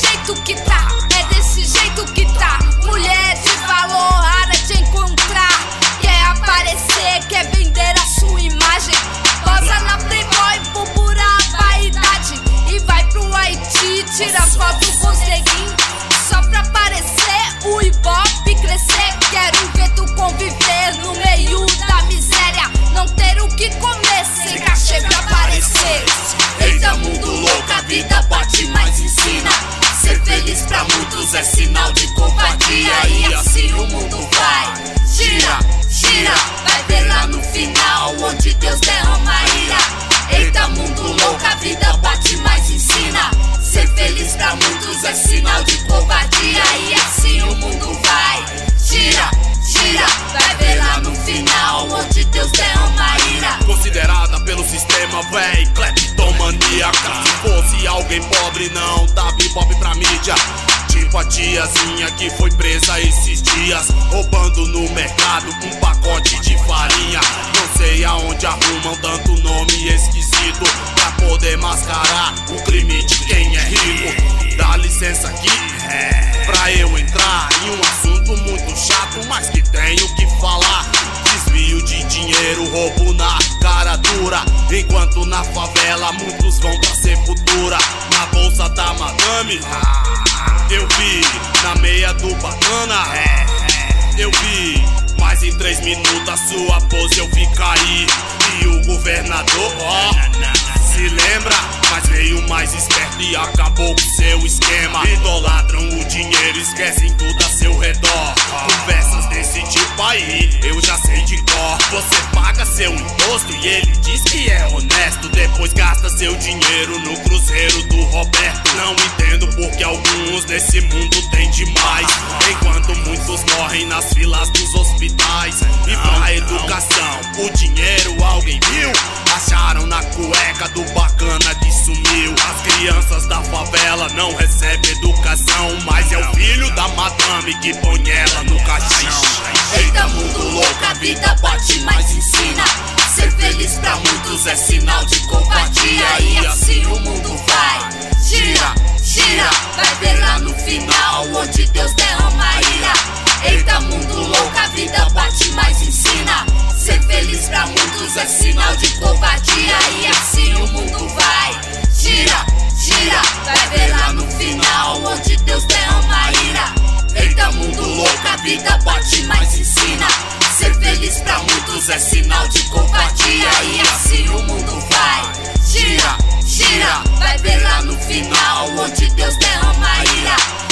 jeito que tá, é desse jeito que tá. Mulher de valor, rara de encontrar. Quer aparecer, quer vender a sua imagem. Posa na Playboy, púrpura a vaidade. E vai pro Haiti, tira foto com ceguinho. Só pra aparecer, o Ibope crescer. Quero ver tu conviver no meio da miséria. Não ter o que comer, sem cachê pra aparecer. Eita, mundo louco, a vida bate, mas ensina. Ser feliz pra muitos é sinal de covardia. E assim o mundo vai. Gira, gira, vai ver lá no final onde Deus derrama ira. Eita, mundo louco, a vida bate, mas ensina. Ser feliz pra muitos é sinal de covardia. E assim o mundo vai. Gira, gira, vai ver lá no final onde Deus derrama ira. Considerada pelo sistema, véi, cleptomaníaca. Se fosse alguém pobre, não dava ibope pra mídia. Tipo a tiazinha que foi presa esses dias, roubando no mercado um pacote de farinha. Não sei aonde arrumam tanto nome esquisito pra poder mascarar o crime de quem é rico. Dá licença aqui pra eu entrar em um assunto muito chato, mas que tenho que falar. Desvio de dinheiro, roubo na cara dura. Enquanto na favela muitos vão pra sepultura. Na bolsa da madame eu vi, na meia do banana eu vi. Mas em 3 minutos a sua pose eu vi cair. E o governador, ó, se lembra, mas veio mais esperto e acabou com seu esquema. Idolatram o dinheiro, esquecem tudo a seu redor. Conversas desse tipo aí, eu já sei de cor. Você paga seu imposto e ele diz que é honesto. Depois gasta seu dinheiro no cruzeiro do Roberto. Não entendo porque alguns nesse mundo têm demais, enquanto muitos morrem nas filas dos hospitais. E pra educação, o dinheiro alguém viu? Acharam na cueca do bacana que sumiu. As crianças da favela não recebem educação, mas é o filho da madame que põe ela no caixão. Eita, mundo louco, a vida bate, mas ensina. Ser feliz pra muitos é sinal de covardia. E assim o mundo vai. Gira, gira, vai ver lá no final onde Deus derrama ira. Eita, mundo louco, a vida bate, mas ensina. Ser feliz pra muitos é sinal de covardia. E assim o mundo vai. Gira, gira, vai ver lá no final onde Deus derrama ira. Eita, mundo louco, a vida bate, mas ensina. Ser feliz pra muitos é sinal de covardia. E assim o mundo vai. Gira, gira, vai ver lá no final onde Deus derrama ira.